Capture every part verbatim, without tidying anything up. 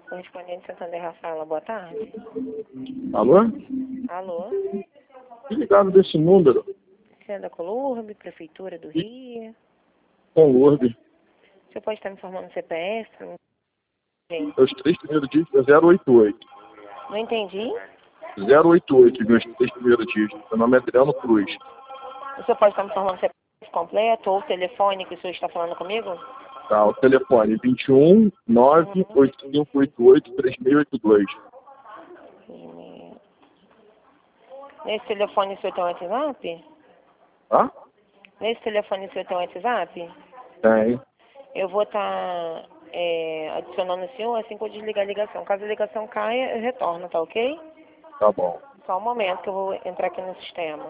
Correspondente Santander Rafaela, boa tarde. Alô? Alô? Que ligado desse número? Você é da Colurbe, Prefeitura do Rio? Com Lourdes. Você pode estar me informando o C P F? Gente, Meus três primeiros dígitos é zero oito oito. não entendi. zero oito oito, meus três primeiros dígitos. Meu nome é Adriano Cruz. Você pode estar me informando o C P F completo ou o telefone que o senhor está falando comigo? Tá, o telefone vinte e um, nove, oito cinco oito oito, três seis oito dois. Nesse telefone o senhor tem WhatsApp? Tá? Nesse telefone o senhor tem WhatsApp? Tem. Eu vou estar é, adicionando o senhor assim que eu desligar a ligação. Caso a ligação caia, eu retorno, tá ok? Tá bom. Só um momento que eu vou entrar aqui no sistema.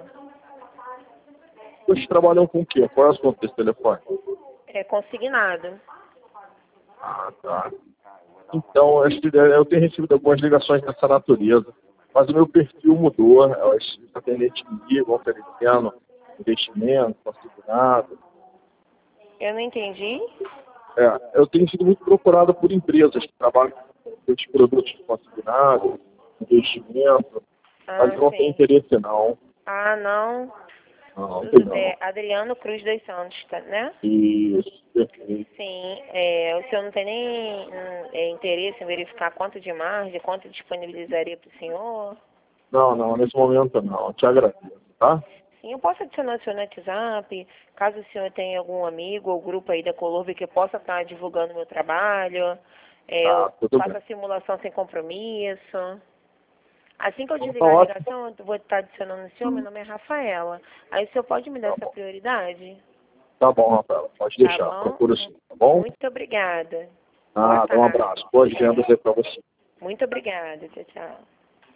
Vocês trabalham com o quê? Qual é o assunto desse telefone? É consignado. Ah, tá. Então, acho que eu tenho recebido algumas ligações dessa natureza, mas o meu perfil mudou. Os atendentes me ligam, oferecendo investimento, consignado. Eu não entendi. É, eu tenho sido muito procurado por empresas que trabalham com esses produtos consignados, investimento, Ah, mas não tem sim. interesse não. Ah, não. Não, não tem não. É Adriano Cruz dos Santos, tá, né? Isso, perfeito. Sim. É, o senhor não tem nem hum, é, interesse em verificar quanto de margem, quanto disponibilizaria para o senhor? Não, não, nesse momento não. Te agradeço, tá? Sim, eu posso adicionar o senhor no WhatsApp, caso o senhor tenha algum amigo ou grupo aí da Colurbe que possa estar divulgando o meu trabalho. É, Tá, eu tudo faço bem. a simulação sem compromisso. Assim que eu Então, tá desligar a ótimo. ligação, eu vou estar adicionando o senhor, meu nome é Rafaela. Aí o senhor pode me dar Tá essa bom. prioridade? Tá bom, Rafael. Pode Tá deixar. bom? Procura sim, tá bom? Muito obrigada. Boa Ah, dá um tarde. abraço. Boas vendas aí pra você. Muito obrigada. Tchau, tchau.